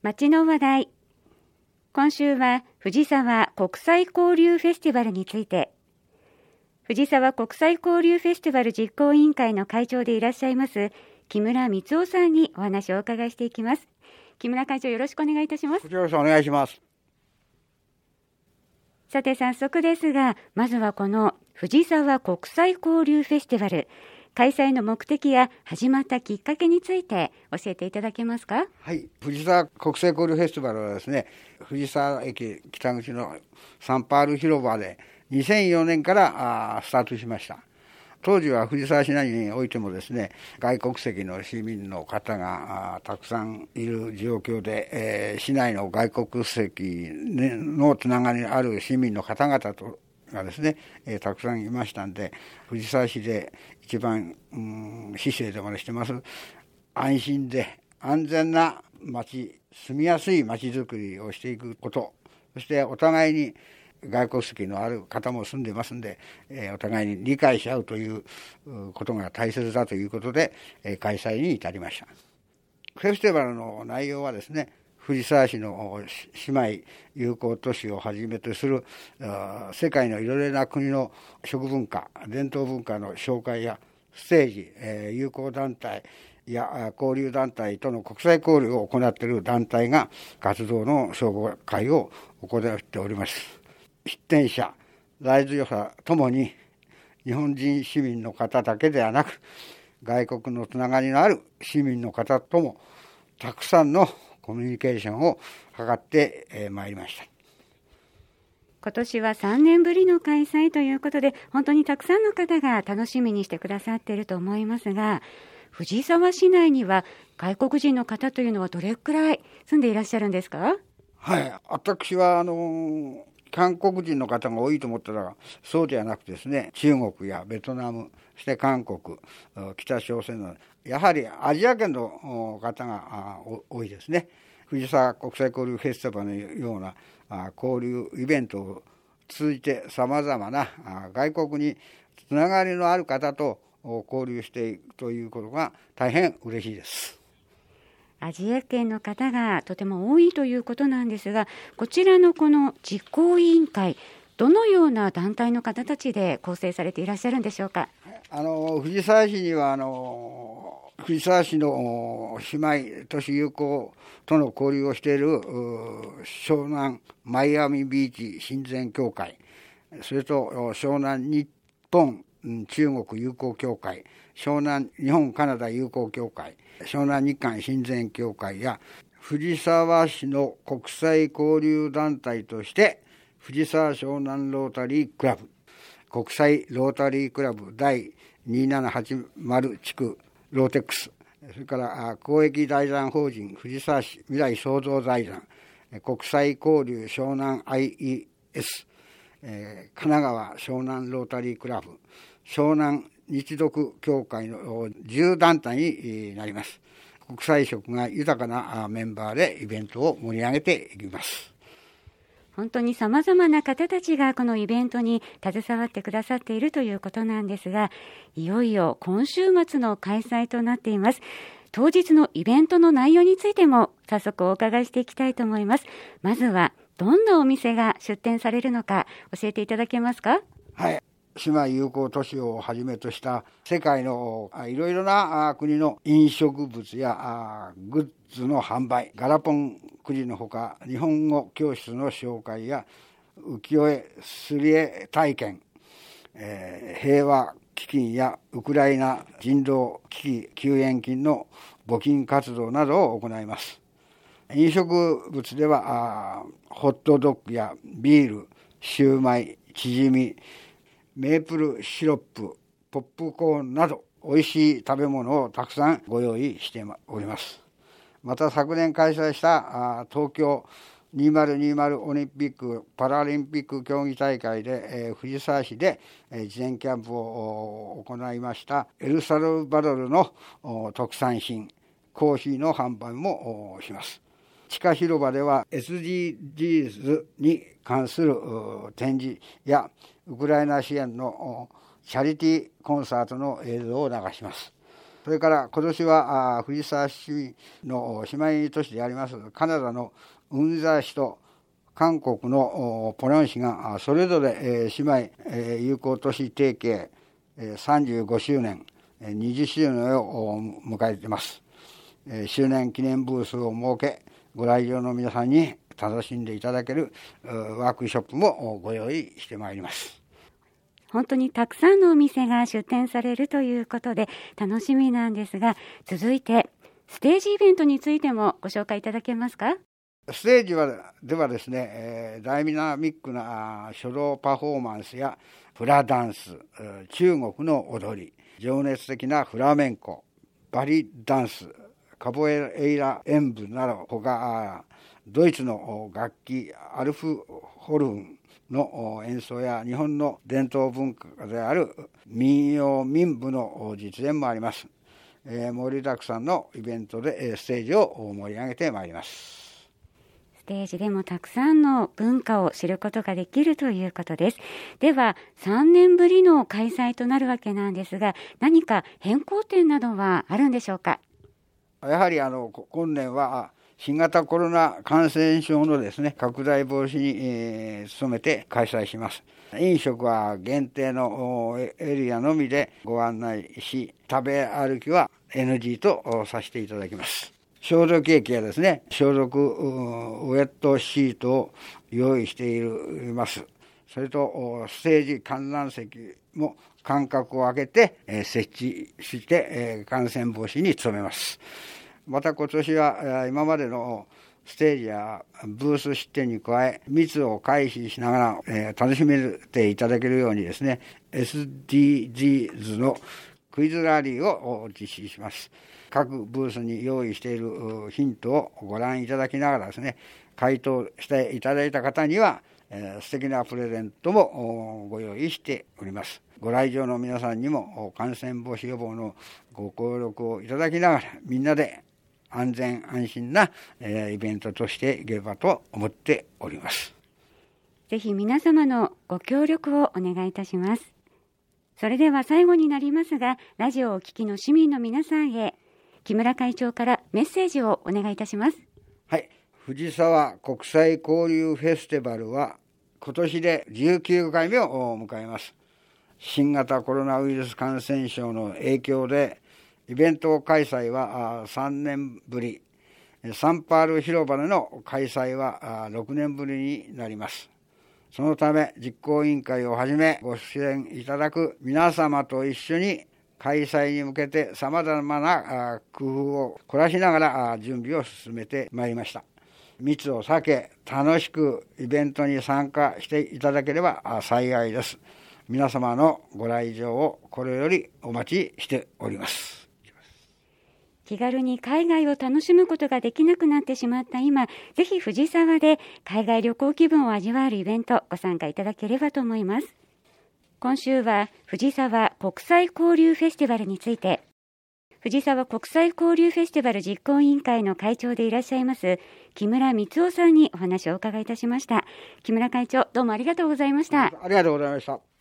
街の話題。今週は藤沢国際交流フェスティバルについて、藤沢国際交流フェスティバル実行委員会の会長でいらっしゃいます木村光夫さんにお話をお伺いしていきます。木村会長、よろしくお願いいたします。 よろしくお願いします。 さて早速ですが、まずはこの藤沢国際交流フェスティバル、開催の目的や始まったきっかけについて教えていただけますか。 はい、藤沢国際交流フェスティバルはですね、藤沢駅北口のサンパール広場で2004年からスタートしました。当時は藤沢市内においてもですね、外国籍の市民の方がたくさんいる状況で、市内の外国籍のつながりのある市民の方々とがですね、たくさんいましたんで、藤沢市で一番、市政でもしてます安心で安全な町、住みやすい町づくりをしていくこと、そしてお互いに外国籍のある方も住んでますんで、お互いに理解し合うということが大切だということで、開催に至りました。フェスティバルの内容はですね、藤沢市の姉妹友好都市をはじめとする世界のいろいろな国の食文化、伝統文化の紹介やステージ、友好団体や交流団体との国際交流を行っている団体が活動の紹介を行っております。出展者、来場者ともに日本人市民の方だけではなく、外国のつながりのある市民の方ともたくさんのコミュニケーションを図ってまいりました。 今年は3年ぶりの開催ということで、本当にたくさんの方が楽しみにしてくださっていると思いますが、藤沢市内には外国人の方というのはどれくらい住んでいらっしゃるんですか。 はい、私は韓国人の方が多いと思ったらそうではなくてですね、中国やベトナム、そして韓国、北朝鮮のやはりアジア圏の方が多いですね。藤沢国際交流フェスティバルのような交流イベントを通じてさまざまな外国につながりのある方と交流していくということが大変嬉しいです。 アジア圏の方がとても多いということなんですが、こちらのこの実行委員会、どのような団体の方たちで構成されていらっしゃるんでしょうか。 藤沢市には藤沢市の姉妹都市友好との交流をしている湘南マイアミビーチ親善協会、それと湘南日本中国友好協会、湘南日本カナダ友好協会、湘南日韓親善協会や藤沢市の国際交流団体として藤沢湘南ロータリークラブ、国際ロータリークラブ第2780地区ローテックス、それから公益財団法人藤沢市未来創造財団、国際交流湘南 IES、神奈川湘南ロータリークラブ、湘南日読協会の10団体になります。国際色が豊かなメンバーでイベントを盛り上げていきます。 本当に様々な方たちがこのイベントに携わってくださっているということなんですが、いよいよ今週末の開催となっています。当日のイベントの内容についても早速お伺いしていきたいと思います。まずはどんなお店が出店されるのか教えていただけますか。 はい、姉妹友好都市をはじめとした世界のいろいろな国の飲食物やグッズの販売、ガラポンくじのほか日本語教室の紹介や浮世絵すり絵体験、平和基金やウクライナ人道危機救援金の募金活動などを行います。飲食物ではホットドッグやビール、シューマイ、チヂミ、メープルシロップ、ポップコーンなど美味しい食べ物をたくさんご用意しております。また昨年開催した東京2020オリンピック・パラリンピック競技大会で、藤沢市で、事前キャンプを行いましたエルサルバドルの特産品コーヒーの販売もします。地下広場では SDGs に関する展示やウクライナ支援のチャリティーコンサートの映像を流します。 それから今年は藤沢市の姉妹都市でありますカナダのウンザ市と韓国のポリョン市がそれぞれ姉妹友好都市提携35周年20周年を迎えています。周年記念ブースを設け、ご来場の皆さんに楽しんでいただけるワークショップもご用意してまいります。 本当にたくさんのお店が出店されるということで楽しみなんですが、続いてステージイベントについてもご紹介いただけますか？ ステージではですね、ダイナミックな書道パフォーマンスやフラダンス、中国の踊り、情熱的なフラメンコ、バリダンス、カポエイラ演舞など他ドイツの楽器アルフホルンの演奏や日本の伝統文化である民謡民舞の実演もあります。盛りだくさんのイベントでステージを盛り上げてまいります。 ステージでもたくさんの文化を知ることができるということです。では3年ぶりの開催となるわけなんですが、何か変更点などはあるんでしょうか？ やはり今年は新型コロナ感染症のですね拡大防止に、努めて開催します。飲食は限定のエリアのみでご案内し、食べ歩きは NG とさせていただきます。消毒液やですね消毒ウェットシートを用意しています。それとステージ観覧席も間隔を空けて設置して感染防止に努めます。また今年は今までのステージやブース出店に加え密を回避しながら楽しめていただけるようにですね SDGs のクイズラリーを実施します。各ブースに用意しているヒントをご覧いただきながらですね回答していただいた方には素敵なプレゼントもご用意しております。ご来場の皆さんにも感染防止予防のご協力をいただきながらみんなで安全安心なイベントとしていければと思っております。 ぜひ皆様のご協力をお願いいたします。それでは最後になりますが、ラジオをお聞きの市民の皆さんへ木村会長からメッセージをお願いいたします。 はい、藤沢国際交流フェスティバルは今年で19回目を迎えます。新型コロナウイルス感染症の影響でイベント開催は3年ぶり、サンパール広場での開催は6年ぶりになります。そのため実行委員会をはじめご出演いただく皆様と一緒に開催に向けてさまざまな工夫を凝らしながら準備を進めてまいりました。密を避け楽しくイベントに参加していただければ幸いです。皆様のご来場をこれよりお待ちしております。 気軽に海外を楽しむことができなくなってしまった今、ぜひ藤沢で海外旅行気分を味わえるイベントご参加いただければと思います。今週は藤沢国際交流フェスティバルについて、藤沢国際交流フェスティバル実行委員会の会長でいらっしゃいます木村光夫さんにお話をお伺いいたしました。木村会長、どうもありがとうございました。 ありがとうございました。